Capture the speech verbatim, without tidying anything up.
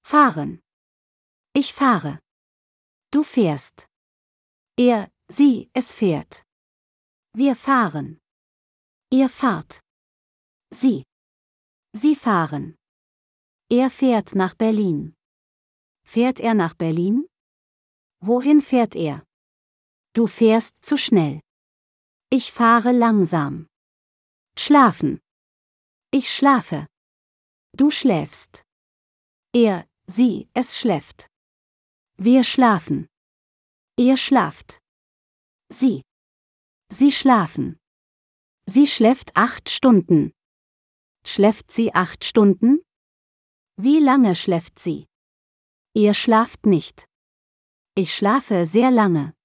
Fahren. Ich fahre. Du fährst. Er, sie, es fährt. Wir fahren. Ihr fahrt. Sie. Sie fahren. Er fährt nach Berlin. Fährt er nach Berlin? Wohin fährt er? Du fährst zu schnell. Ich fahre langsam. Schlafen. Ich schlafe. Du schläfst. Er, sie, es schläft. Wir schlafen. Ihr schlaft. Sie. Sie schlafen. Sie schläft acht Stunden. Schläft sie acht Stunden? Wie lange schläft sie? Ihr schlaft nicht. Ich schlafe sehr lange.